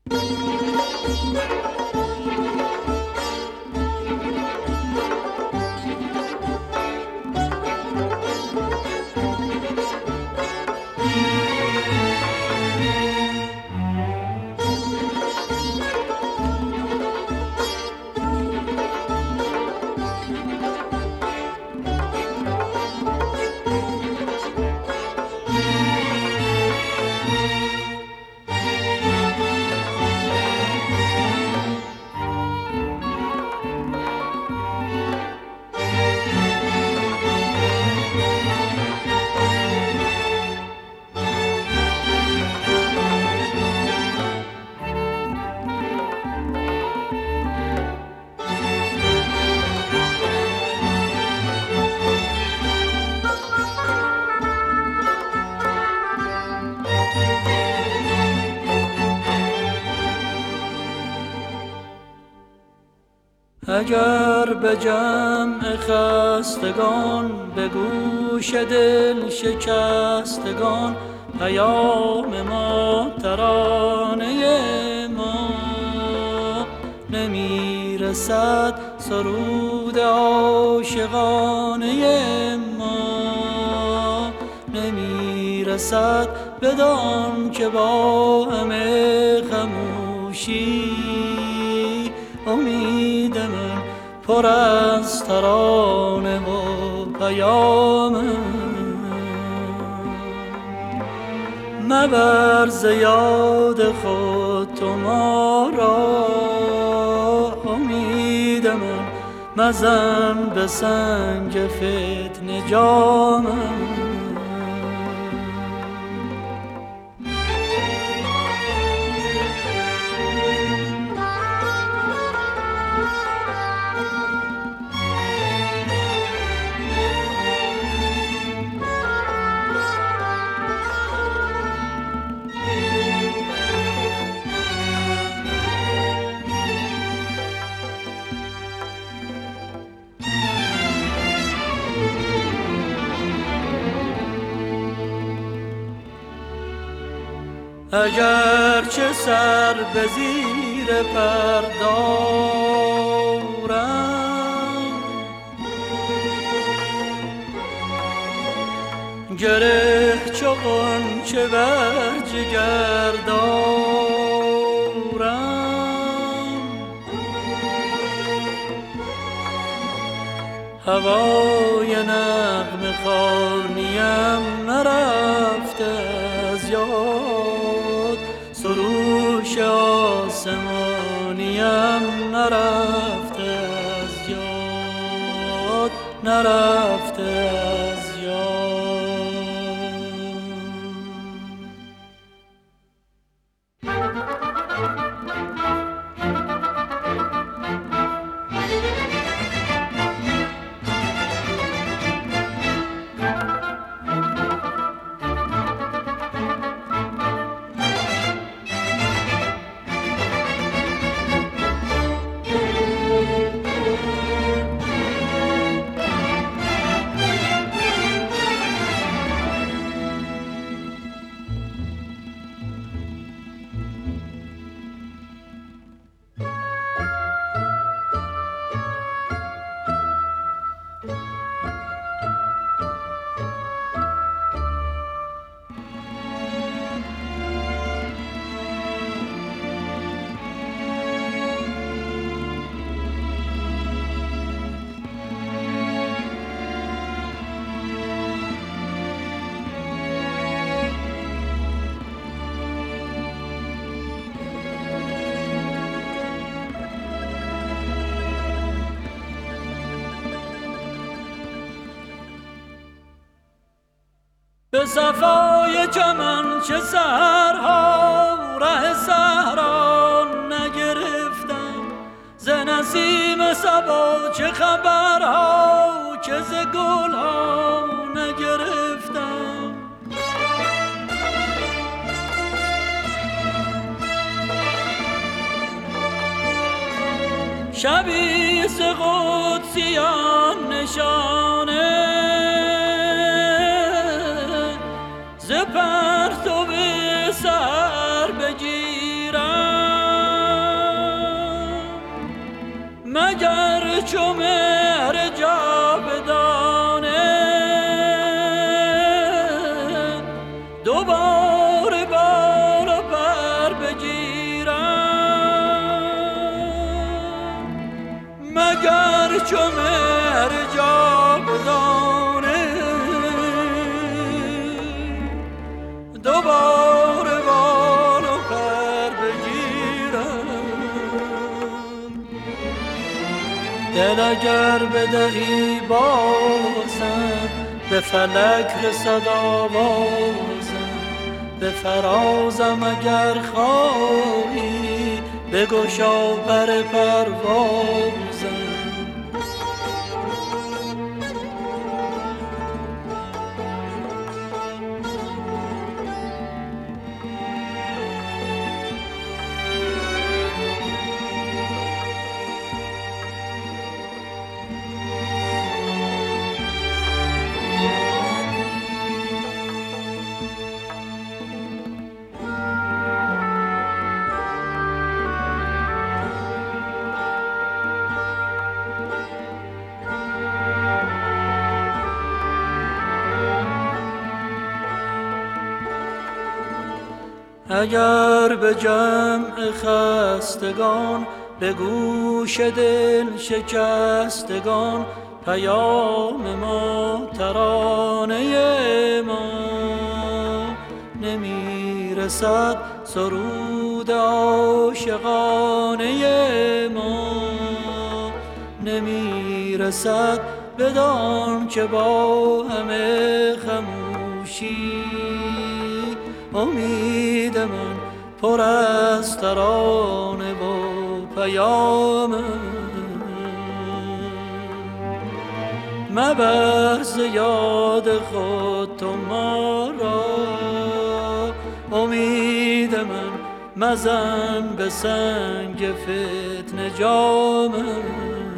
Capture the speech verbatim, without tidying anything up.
اگر به جمع خستگان به گوش دل شکستگان پیام ما ترانه ما نمیرسد، سرود عاشقانه ما نمیرسد، بدان که با همه خموشی امید من پر از ترانه و پیام. مبر ز یاد خود تو ما را، امید من مزن به سنگ فتنه جامم. اگر چه سر به زیر پر دارم، گره چو غنچه بر جگر دارم، هوای نغمه خوانیم نرفته از یاد، سروش آسمانیم نرفته از یاد، نرفته از یاد. به صفای چمن چه سحرها ره صحرا نگرفتم، ز نسیم صبا چه خبرها که ز گلها نگرفتم. شبی ز قدسیان نشانه ز پرتو سر بگیرم، چو مهر جاودانه دوباره بال و پر بگیرم، مگر چو مهر جاودانه دوباره بال و پر بگیرم. دل اگر بدهی بازم، به فلک رسد آوازم، به فرازم اگر خواهی بگشا پر پروازم. اگر به جمع خستگان، به گوش دل شکستگان، پیام ما ترانه ما نمی رسد، سرود عاشقانه ما نمی رسد، بدان که با همه خموشی امید من پر از ترانه و پیام. مبر ز یاد خود تو ما را، امید من مزن به سنگ فتنه جام.